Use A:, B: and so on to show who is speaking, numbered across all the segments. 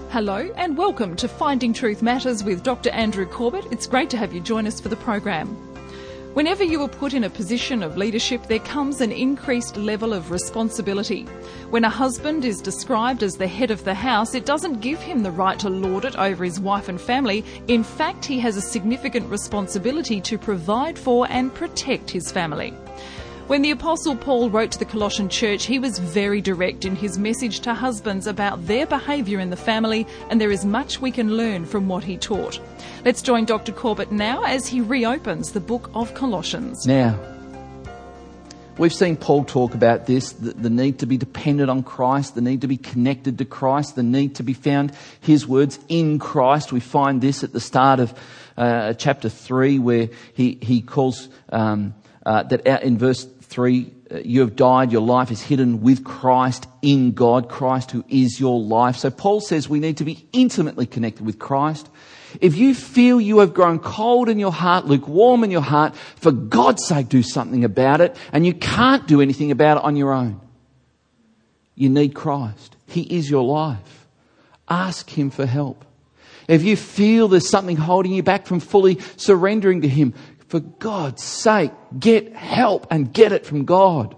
A: Hello and welcome to Finding Truth Matters with Dr. Andrew Corbett. It's great to have you join us for the program. Whenever you are put in a position of leadership, there comes an increased level of responsibility. When a husband is described as the head of the house, it doesn't give him the right to lord it over his wife and family. In fact, he has a significant responsibility to provide for and protect his family. When the Apostle Paul wrote to the Colossian church, he was very direct in his message to husbands about their behaviour in the family, and there is much we can learn from what he taught. Let's join Dr. Corbett now as he reopens the book of Colossians.
B: Now, we've seen Paul talk about this, the need to be dependent on Christ, the need to be connected to Christ, the need to be found, his words, in Christ. We find this at the start of chapter 3 where he calls that out in verse 3, you have died, your life is hidden with Christ in God, Christ who is your life. So Paul says we need to be intimately connected with Christ. If you feel you have grown cold in your heart, lukewarm in your heart, for God's sake do something about it, and you can't do anything about it on your own. You need Christ. He is your life. Ask Him for help. If you feel there's something holding you back from fully surrendering to Him, for God's sake, get help and get it from God.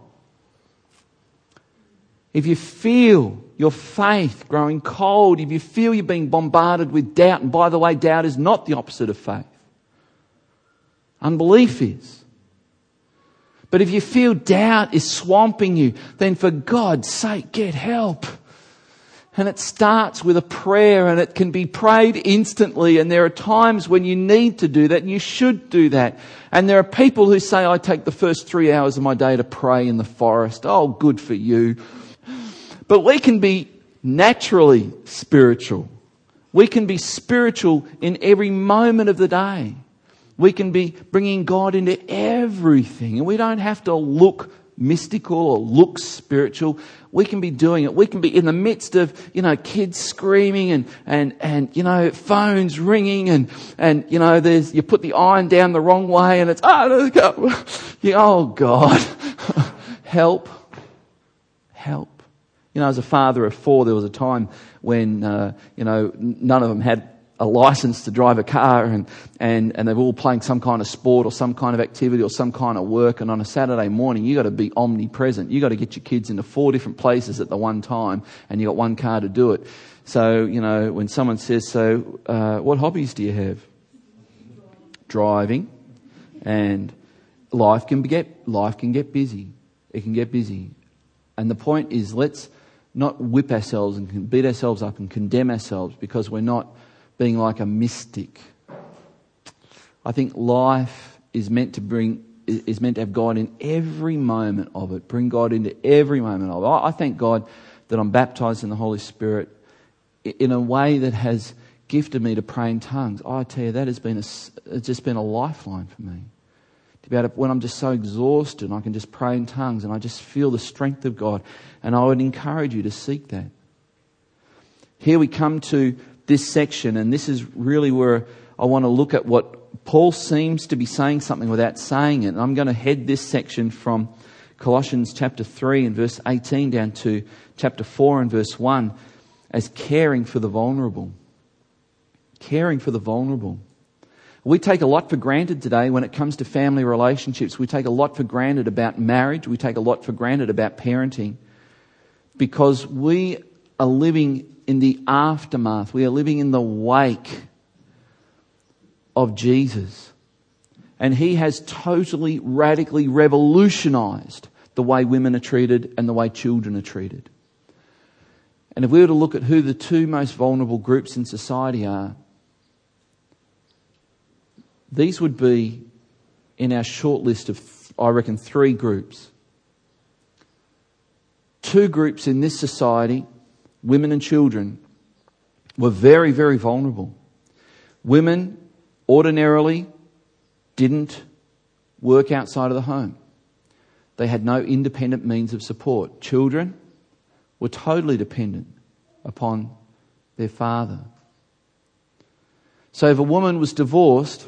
B: If you feel your faith growing cold, if you feel you're being bombarded with doubt, and by the way, doubt is not the opposite of faith. Unbelief is. But if you feel doubt is swamping you, then for God's sake, get help. And it starts with a prayer, and it can be prayed instantly. And there are times when you need to do that, and you should do that. And there are people who say, I take the first 3 hours of my day to pray in the forest. Oh, good for you. But we can be naturally spiritual. We can be spiritual in every moment of the day. We can be bringing God into everything. And we don't have to look mystical or look spiritual. We can be doing it. We can be in the midst of, kids screaming and phones ringing and you put the iron down the wrong way and it's, oh God, help. As a father of 4, there was a time when, none of them had a license to drive a car and they were all playing some kind of sport or some kind of activity or some kind of work. And on a Saturday morning, you got to be omnipresent. You got to get your kids into 4 different places at the one time, and you got one car to do it. So, when someone says, what hobbies do you have? Driving. And life can get busy. It can get busy. And the point is, let's not whip ourselves and beat ourselves up and condemn ourselves because we're not being like a mystic. I think life is meant to have God in every moment of it. Bring God into every moment of it. I thank God that I'm baptised in the Holy Spirit in a way that has gifted me to pray in tongues. I tell you, that has been it's just been a lifeline for me. To be able to, when I'm just so exhausted, I can just pray in tongues and I just feel the strength of God. And I would encourage you to seek that. Here we come to this section, and this is really where I want to look at what Paul seems to be saying something without saying it. And I'm going to head this section from Colossians chapter 3 and verse 18 down to chapter 4 and verse 1 as caring for the vulnerable. Caring for the vulnerable. We take a lot for granted today when it comes to family relationships. We take a lot for granted about marriage. We take a lot for granted about parenting because we are living in the aftermath. We are living in the wake of Jesus. And He has totally, radically revolutionised the way women are treated and the way children are treated. And if we were to look at who the 2 most vulnerable groups in society are, these would be in our short list of, I reckon, 3 groups. 2 groups in this society, women and children, were very, very vulnerable. Women ordinarily didn't work outside of the home. They had no independent means of support. Children were totally dependent upon their father. So if a woman was divorced,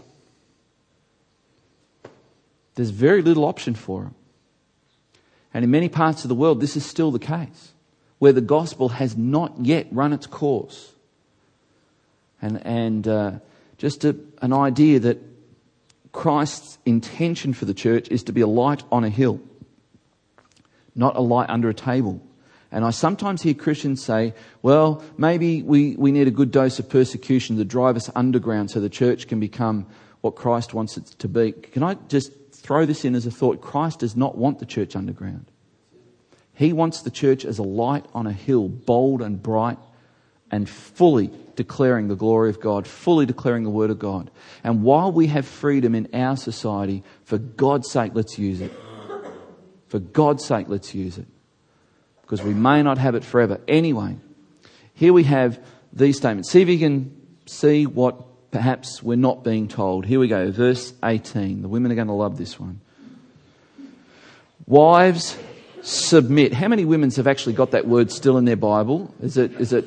B: there's very little option for her. And in many parts of the world, this is still the case, where the gospel has not yet run its course. and just an idea that Christ's intention for the church is to be a light on a hill, not a light under a table. And I sometimes hear Christians say, well, maybe we need a good dose of persecution to drive us underground so the church can become what Christ wants it to be. Can I just throw this in as a thought? Christ does not want the church underground. He wants the church as a light on a hill, bold and bright and fully declaring the glory of God, fully declaring the word of God. And while we have freedom in our society, for God's sake, let's use it. For God's sake, let's use it. Because we may not have it forever. Anyway, here we have these statements. See if you can see what perhaps we're not being told. Here we go, verse 18. The women are going to love this one. Wives, submit. How many women have actually got that word still in their Bible? Is it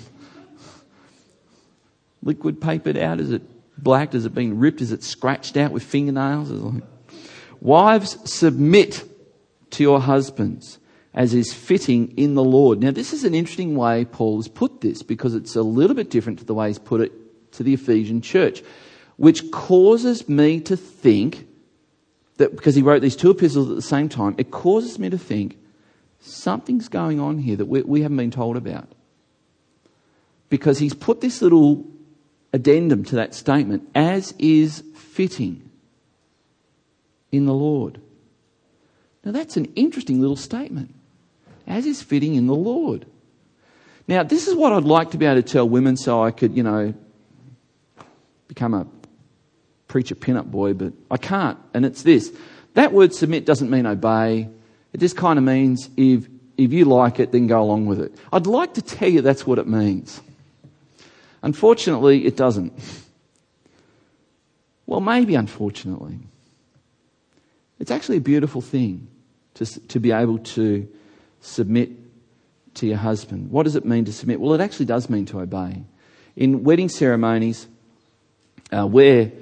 B: liquid papered out? Is it black? Has it been ripped? Is it scratched out with fingernails? Wives, submit to your husbands as is fitting in the Lord. Now, this is an interesting way Paul has put this, because it's a little bit different to the way he's put it to the Ephesian church, which causes me to think that, because he wrote these two epistles at the same time, it causes me to think something's going on here that we haven't been told about. Because he's put this little addendum to that statement, as is fitting in the Lord. Now, that's an interesting little statement. As is fitting in the Lord. Now, this is what I'd like to be able to tell women so I could, become a preacher pin-up boy, but I can't. And it's this. That word submit doesn't mean obey. It just kind of means if you like it, then go along with it. I'd like to tell you that's what it means. Unfortunately, it doesn't. Well, maybe unfortunately. It's actually a beautiful thing to be able to submit to your husband. What does it mean to submit? Well, it actually does mean to obey. In wedding ceremonies, where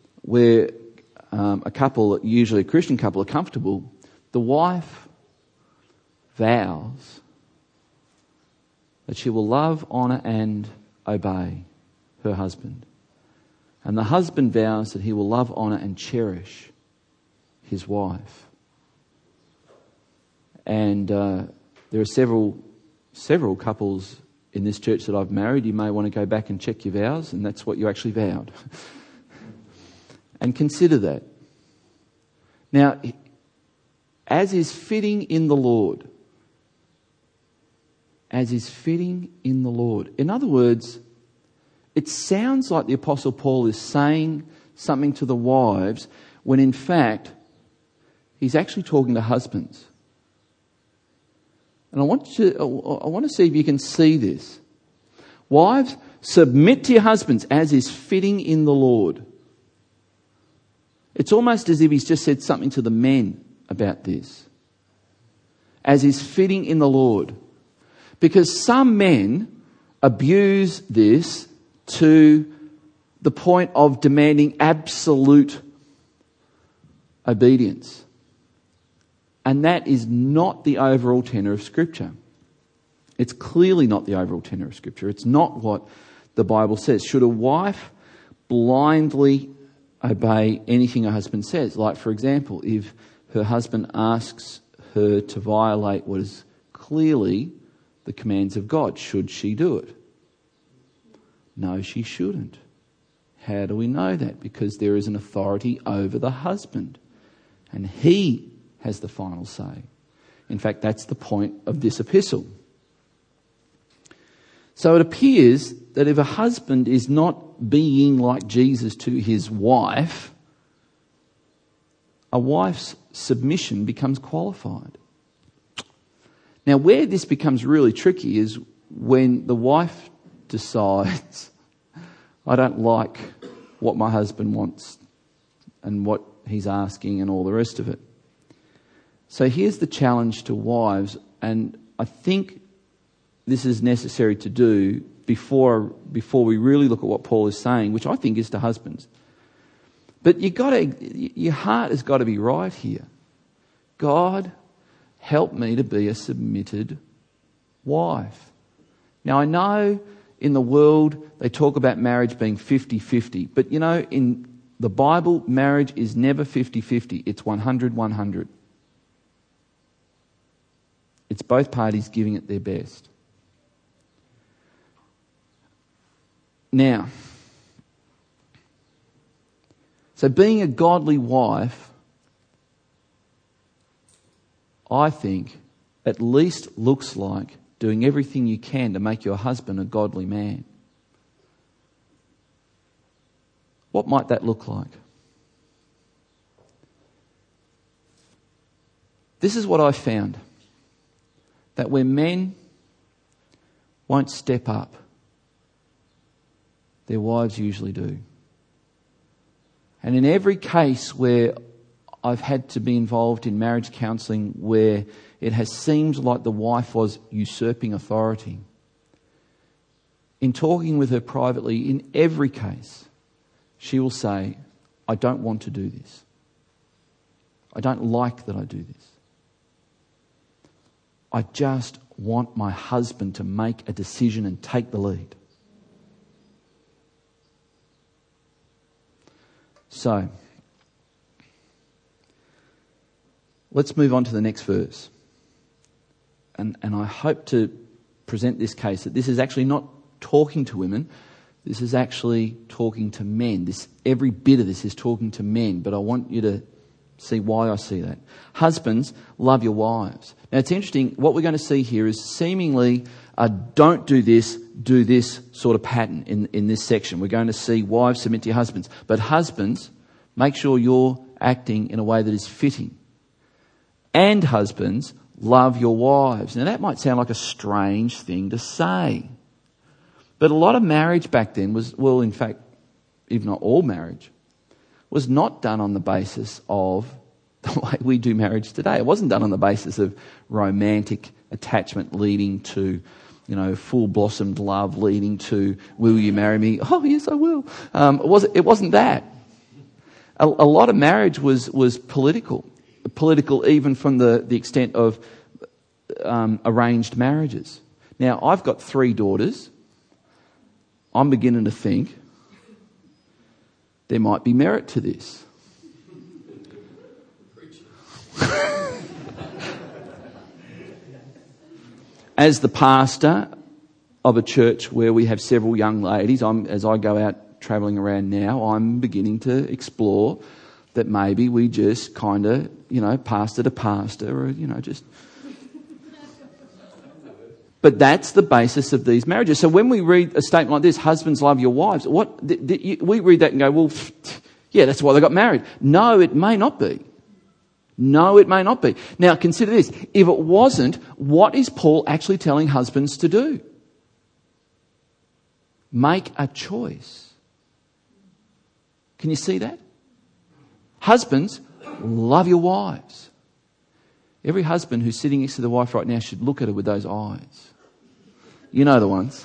B: a couple, usually a Christian couple, are comfortable, the wife vows that she will love, honour and obey her husband. And the husband vows that he will love, honour and cherish his wife. And there are several couples in this church that I've married. You may want to go back and check your vows, and that's what you actually vowed. And consider that. Now, as is fitting in the Lord. As is fitting in the Lord. In other words, it sounds like the Apostle Paul is saying something to the wives when in fact he's actually talking to husbands. And I want to see if you can see this. Wives, submit to your husbands as is fitting in the Lord. It's almost as if he's just said something to the men about this. As is fitting in the Lord. Because some men abuse this to the point of demanding absolute obedience. And that is not the overall tenor of Scripture. It's clearly not the overall tenor of Scripture. It's not what the Bible says. Should a wife blindly obey anything her husband says? Like, for example, if her husband asks her to violate what is clearly the commands of God, should she do it? No, she shouldn't. How do we know that? Because there is an authority over the husband. And he has the final say. In fact, that's the point of this epistle. So it appears that if a husband is not being like Jesus to his wife, a wife's submission becomes qualified. Now, where this becomes really tricky is when the wife decides, I don't like what my husband wants and what he's asking and all the rest of it. So here's the challenge to wives, and I think this is necessary to do before we really look at what Paul is saying, which I think is to husbands. But your heart has got to be right here. God, help me to be a submitted wife. Now I know in the world, they talk about marriage being 50-50. But you know, in the Bible, marriage is never 50-50. It's 100-100. It's both parties giving it their best. Now, so being a godly wife, I think, at least looks like doing everything you can to make your husband a godly man. What might that look like? This is what I found. That where men won't step up, their wives usually do. And in every case where I've had to be involved in marriage counselling where it has seemed like the wife was usurping authority, in talking with her privately, in every case, she will say, I don't want to do this. I don't like that I do this. I just want my husband to make a decision and take the lead. So, let's move on to the next verse. And I hope to present this case that this is actually not talking to women. This is actually talking to men. Every bit of this is talking to men, but I want you to see why I see that. Husbands, love your wives. Now it's interesting, what we're going to see here is seemingly don't do this sort of pattern in this section. We're going to see wives submit to your husbands. But husbands, make sure you're acting in a way that is fitting. And husbands, love your wives. Now that might sound like a strange thing to say. But a lot of marriage back then was, well, in fact, if not all marriage, was not done on the basis of the way we do marriage today. It wasn't done on the basis of romantic attachment leading to, full blossomed love leading to, will you marry me? Oh, yes, I will. It wasn't that. A lot of marriage was political even from the extent of arranged marriages. Now, I've got 3 daughters. I'm beginning to think there might be merit to this. As the pastor of a church where we have several young ladies, as I go out travelling around now, I'm beginning to explore that maybe we just kind of, pastor to pastor, or, just... But that's the basis of these marriages. So when we read a statement like this, husbands love your wives, we read that and go, well, yeah, that's why they got married. No, it may not be. No, it may not be. Now consider this. If it wasn't, what is Paul actually telling husbands to do? Make a choice. Can you see that? Husbands, love your wives. Every husband who's sitting next to the wife right now should look at her with those eyes. You know the ones.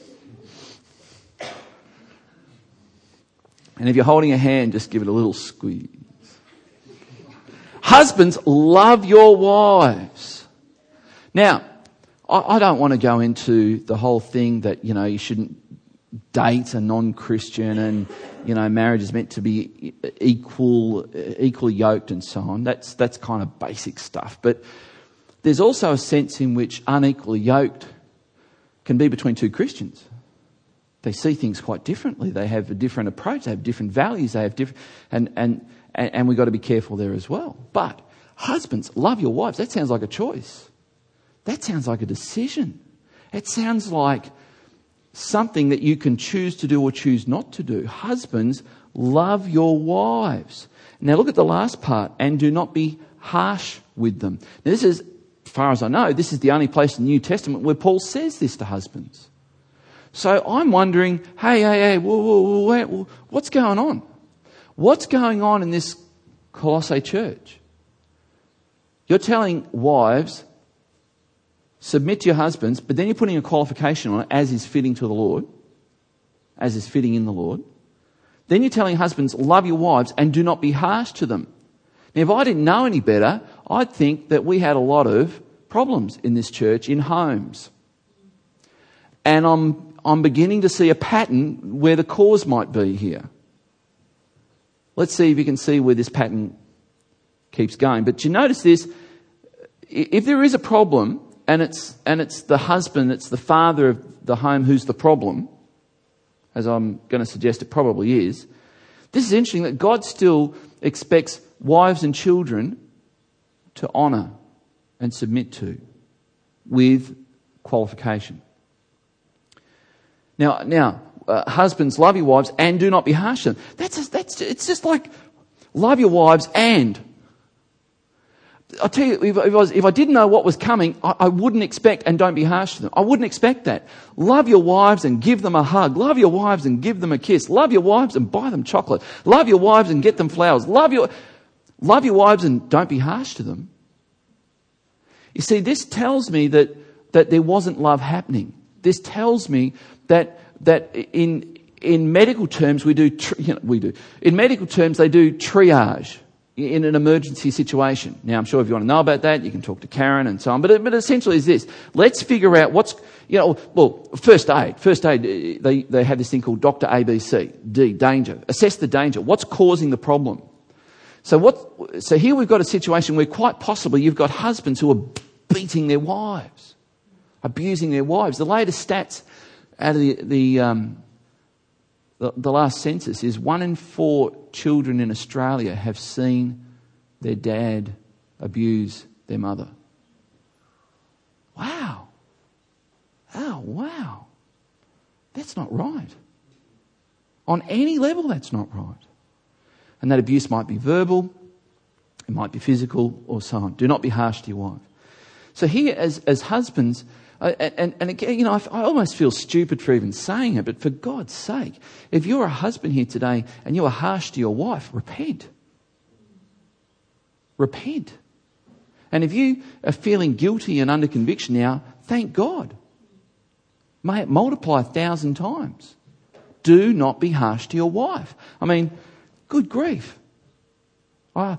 B: And if you're holding a hand, just give it a little squeeze. Husbands, love your wives. Now, I don't want to go into the whole thing that, you shouldn't date a non-Christian and, marriage is meant to be equally yoked and so on. That's kind of basic stuff. But there's also a sense in which unequally yoked can be between 2 Christians. They see things quite differently. They have a different approach. They have different values. They have different, and we've got to be careful there as well. But husbands, love your wives. That sounds like a choice. That sounds like a decision. It sounds like something that you can choose to do or choose not to do. Husbands, love your wives. Now look at the last part. And do not be harsh with them. Now this is, as far as I know, this is the only place in the New Testament where Paul says this to husbands. So I'm wondering, hey, whoa, what's going on? What's going on in this Colossae church? You're telling wives, submit to your husbands, but then you're putting a qualification on it, as is fitting to the Lord, as is fitting in the Lord. Then you're telling husbands, love your wives and do not be harsh to them. Now, if I didn't know any better, I'd think that we had a lot of problems in this church in homes. And I'm I'm beginning to see a pattern where the cause might be here. Let's see if you can see where this pattern keeps going. But you notice this, if there is a problem, and it's the husband, it's the father of the home who's the problem, as I'm going to suggest it probably is, this is interesting that God still expects wives and children to honour and submit to, with qualification. Now, husbands, love your wives and do not be harsh to them. It's just like, love your wives and. I'll tell you, if I didn't know what was coming, I wouldn't expect and don't be harsh to them. I wouldn't expect that. Love your wives and give them a hug. Love your wives and give them a kiss. Love your wives and buy them chocolate. Love your wives and get them flowers. Love your wives and don't be harsh to them. You see, this tells me that there wasn't love happening. This tells me that in medical terms in medical terms they do triage in an emergency situation. Now, I'm sure if you want to know about that, you can talk to Karen and so on. But essentially is this. Let's figure out first aid. First aid, they have this thing called Dr. ABC. D, danger. Assess the danger. What's causing the problem? So here we've got a situation where quite possibly you've got husbands who are beating their wives, abusing their wives. The latest stats out of the last census is 1 in 4 children in Australia have seen their dad abuse their mother. Wow. Oh, wow. That's not right. On any level, that's not right. And that abuse might be verbal, it might be physical, or so on. Do not be harsh to your wife. So here, as husbands, and again, I almost feel stupid for even saying it, but for God's sake, if you're a husband here today and you are harsh to your wife, repent. Repent. And if you are feeling guilty and under conviction now, thank God. May it multiply 1,000 times. Do not be harsh to your wife. I mean, good grief. I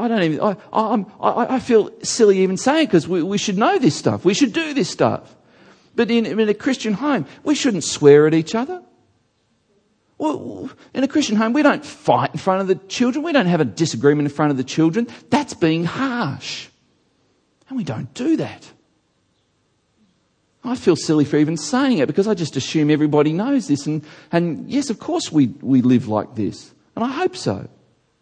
B: feel silly even saying it because we should know this stuff. We should do this stuff. But in a Christian home, we shouldn't swear at each other. Well, in a Christian home, we don't fight in front of the children. We don't have a disagreement in front of the children. That's being harsh. And we don't do that. I feel silly for even saying it because I just assume everybody knows this. And yes, of course we live like this. And I hope so.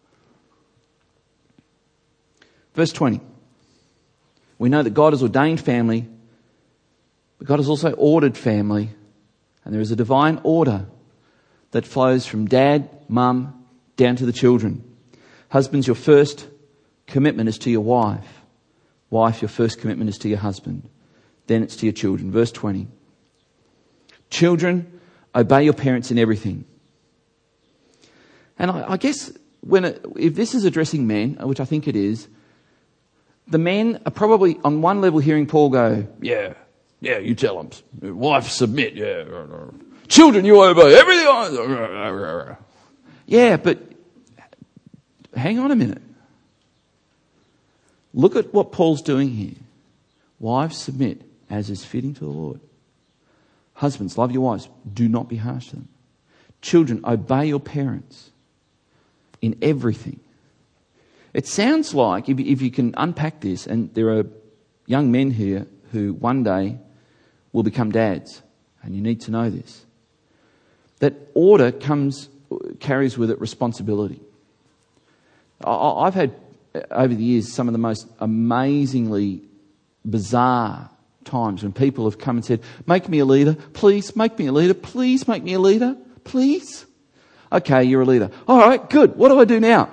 B: Verse 20. We know that God has ordained family, but God has also ordered family. And there is a divine order that flows from dad, mum, down to the children. Husbands, your first commitment is to your wife. Wife, your first commitment is to your husband. Then it's to your children. Verse 20. Children, obey your parents in everything. And I guess if this is addressing men, which I think it is, the men are probably on one level hearing Paul go, yeah, you tell them. Wife, submit, yeah. Children, you obey everything. Yeah, but hang on a minute. Look at what Paul's doing here. Wives, submit as is fitting to the Lord. Husbands, love your wives. Do not be harsh to them. Children, obey your parents in everything. It sounds like, if you can unpack this, and there are young men here who one day will become dads, and you need to know this, that order carries with it responsibility. I've had, over the years, some of the most amazingly bizarre times when people have come and said, make me a leader, please make me a leader, please make me a leader, please. Okay, you're a leader. All right, good. What do I do now?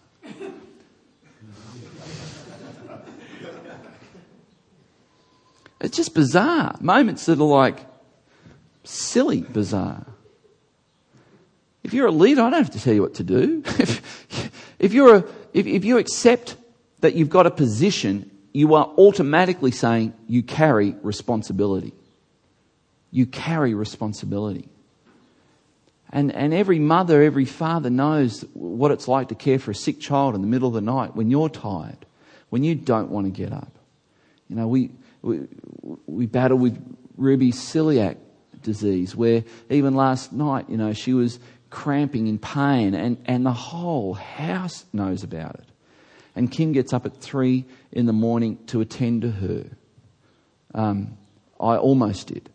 B: It's just bizarre. Moments that are like silly bizarre. If you're a leader, I don't have to tell you what to do. If you accept that you've got a position, you are automatically saying you carry responsibility. You carry responsibility. And every mother, every father knows what it's like to care for a sick child in the middle of the night when you're tired, when you don't want to get up. You know, we battle with Ruby celiac disease, where even last night, she was cramping in pain, and the whole house knows about it. And Kim gets up at 3 a.m. to attend to her. I almost did.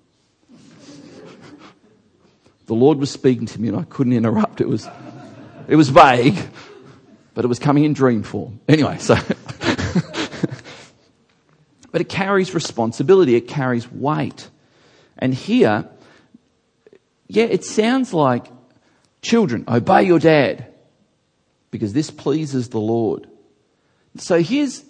B: The Lord was speaking to me and I couldn't interrupt. It was vague, but it was coming in dream form. Anyway, so... But it carries responsibility. It carries weight. And here, it sounds like, children, obey your dad, because this pleases the Lord. So here's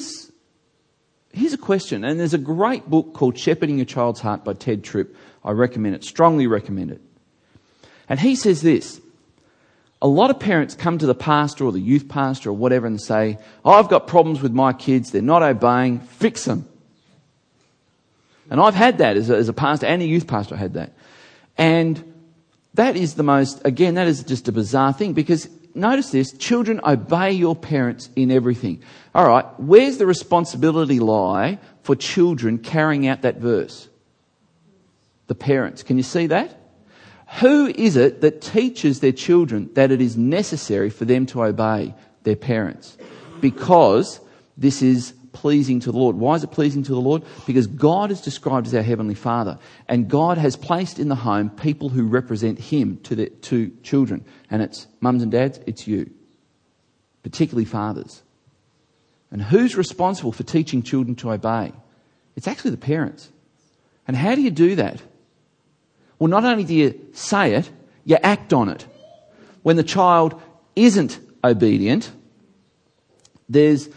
B: a question. And there's a great book called Shepherding Your Child's Heart by Ted Tripp. I recommend it, strongly recommend it. And he says this: a lot of parents come to the pastor or the youth pastor or whatever and say, I've got problems with my kids, they're not obeying, fix them. And I've had that as a pastor and a youth pastor. I had that. And that is that is just a bizarre thing, because notice this: children, obey your parents in everything. All right, where's the responsibility lie for children carrying out that verse? The parents. Can you see that? Who is it that teaches their children that it is necessary for them to obey their parents? Because this is pleasing to the Lord. Why is it pleasing to the Lord? Because God is described as our Heavenly Father, and God has placed in the home people who represent Him to children. And it's mums and dads, it's you. Particularly fathers. And who's responsible for teaching children to obey? It's actually the parents. And how do you do that? Well, not only do you say it, you act on it. When the child isn't obedient, there's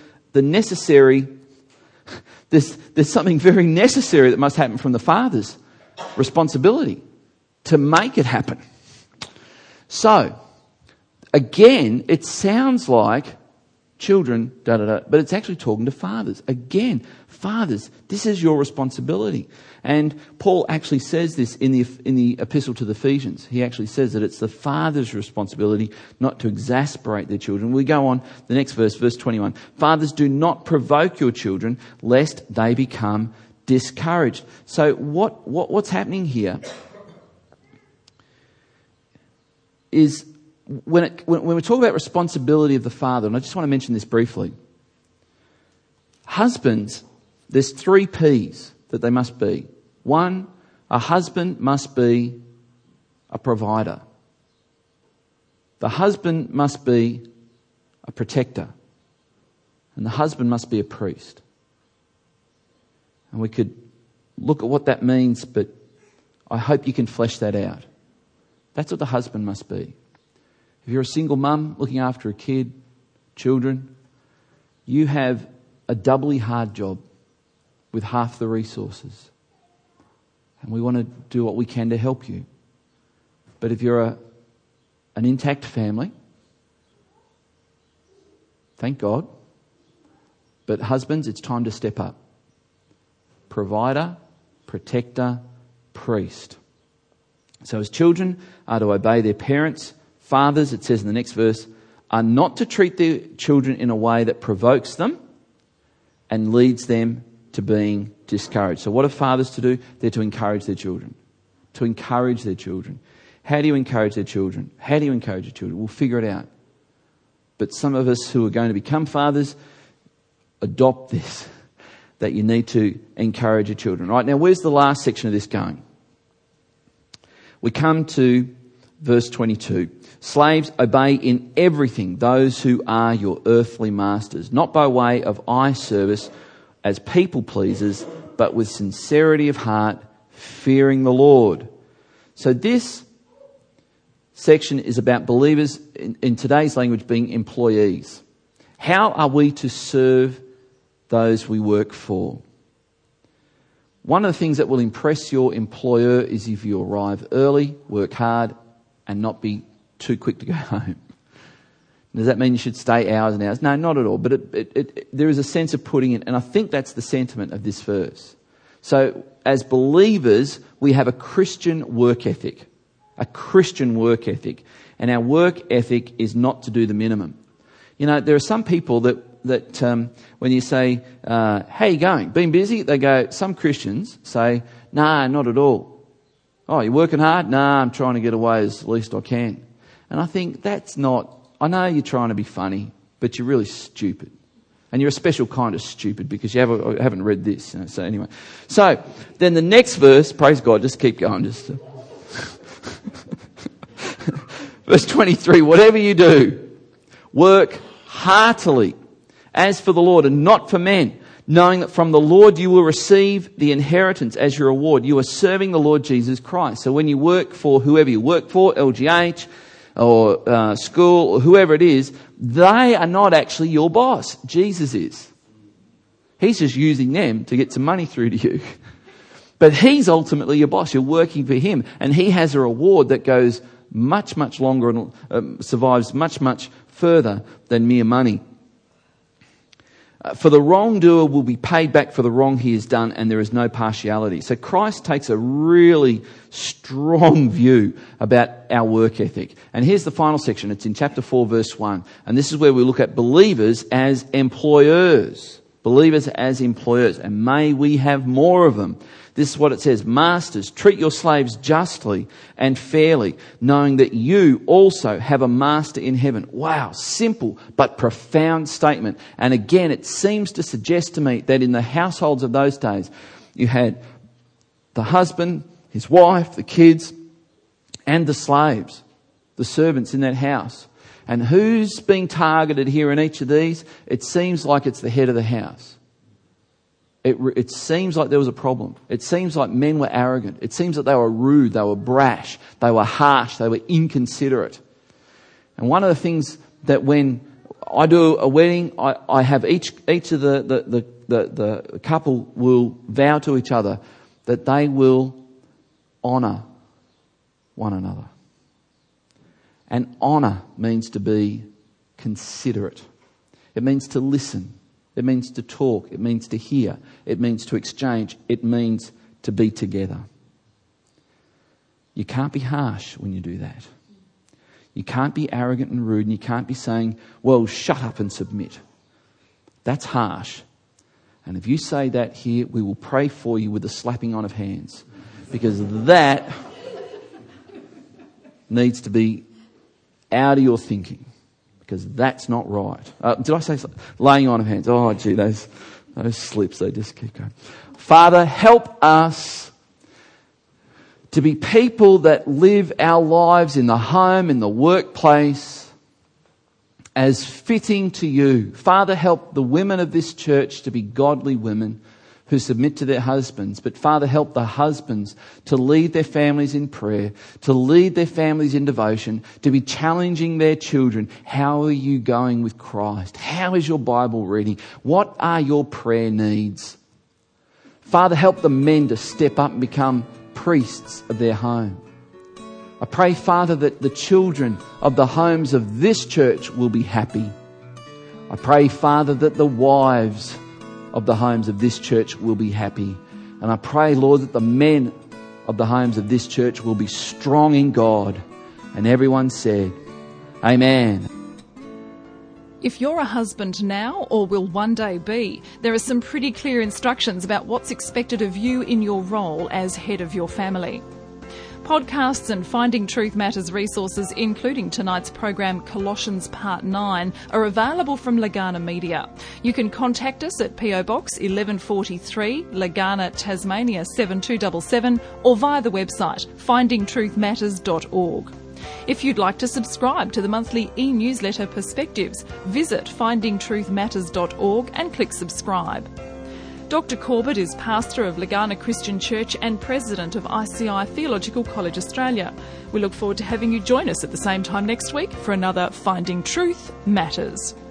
B: something very necessary that must happen from the father's responsibility to make it happen. So, again, it sounds like children, but it's actually talking to fathers. Again, fathers, this is your responsibility. And Paul actually says this in the epistle to the Ephesians. He actually says that it's the father's responsibility not to exasperate their children. We go on, the next verse 21. Fathers, do not provoke your children, lest they become discouraged. So what's happening here is when we talk about responsibility of the father, and I just want to mention this briefly. Husbands, there's 3 P's that they must be. 1, a husband must be a provider. The husband must be a protector. And the husband must be a priest. And we could look at what that means, but I hope you can flesh that out. That's what the husband must be. If you're a single mum looking after a kid, children, you have a doubly hard job with half the resources. And we want to do what we can to help you. But if you're an intact family, thank God. But husbands, it's time to step up. Provider, protector, priest. So as children are to obey their parents, fathers, it says in the next verse, are not to treat their children in a way that provokes them and leads them to being discouraged. So what are fathers to do? They're to encourage their children. To encourage their children. How do you encourage their children? How do you encourage your children? We'll figure it out. But some of us who are going to become fathers, adopt this, that you need to encourage your children. Right, now where's the last section of this going? We come to verse 22. Slaves, obey in everything those who are your earthly masters, not by way of eye service as people pleasers, but with sincerity of heart, fearing the Lord. So this section is about believers, in today's language, being employees. How are we to serve those we work for? One of the things that will impress your employer is if you arrive early, work hard, and not be too quick to go home. Does that mean you should stay hours and hours? No, not at all. But there is a sense of putting in, and I think that's the sentiment of this verse. So as believers, we have a Christian work ethic. A Christian work ethic. And our work ethic is not to do the minimum. You know, there are some people that when you say, how are you going? Been busy? They go, some Christians say, nah, not at all. Oh, you're working hard? Nah, I'm trying to get away as least I can. And I think that's not, I know you're trying to be funny, but you're really stupid. And you're a special kind of stupid because you haven't read this. So anyway. So then the next verse, praise God, just keep going. Verse 23, whatever you do, work heartily as for the Lord and not for men, knowing that from the Lord you will receive the inheritance as your reward. You are serving the Lord Jesus Christ. So when you work for whoever you work for, LGH or school or whoever it is, they are not actually your boss. Jesus is. He's just using them to get some money through to you. But he's ultimately your boss. You're working for him. And he has a reward that goes much, much longer and survives much, much further than mere money. For the wrongdoer will be paid back for the wrong he has done, and there is no partiality. So Christ takes a really strong view about our work ethic. And here's the final section. It's in chapter 4, verse 1. And this is where we look at believers as employers. Believers as employers. And may we have more of them. This is what it says. Masters, treat your slaves justly and fairly, knowing that you also have a master in heaven. Wow, simple but profound statement. And again, it seems to suggest to me that in the households of those days, you had the husband, his wife, the kids, and the slaves, the servants in that house. And who's being targeted here in each of these? It seems like it's the head of the house. It seems like there was a problem. It seems like men were arrogant. It seems that they were rude, they were brash, they were harsh, they were inconsiderate. And one of the things that when I do a wedding, I have each of the couple will vow to each other that they will honour one another. And honour means to be considerate. It means to listen. It means to talk. It means to hear. It means to exchange. It means to be together. You can't be harsh when you do that. You can't be arrogant and rude, and you can't be saying, well, shut up and submit. That's harsh. And if you say that here, we will pray for you with a slapping on of hands. Because that needs to be out of your thinking. Because that's not right. Did I say laying on of hands? Oh, gee, those slips, they just keep going. Father, help us to be people that live our lives in the home, in the workplace, as fitting to you. Father, help the women of this church to be godly women who submit to their husbands. But Father, help the husbands to lead their families in prayer, to lead their families in devotion, to be challenging their children. How are you going with Christ? How is your Bible reading? What are your prayer needs? Father, help the men to step up and become priests of their home. I pray, Father, that the children of the homes of this church will be happy. I pray, Father, that the wives of the homes of this church will be happy. And I pray, Lord, that the men of the homes of this church will be strong in God. And everyone said, Amen.
A: If you're a husband now or will one day be, there are some pretty clear instructions about what's expected of you in your role as head of your family. Podcasts and Finding Truth Matters resources, including tonight's program Colossians Part 9, are available from Legana Media. You can contact us at PO Box 1143, Legana, Tasmania 7277, or via the website findingtruthmatters.org. If you'd like to subscribe to the monthly e-newsletter Perspectives, visit findingtruthmatters.org and click subscribe. Dr. Corbett is pastor of Legana Christian Church and president of ICI Theological College Australia. We look forward to having you join us at the same time next week for another Finding Truth Matters.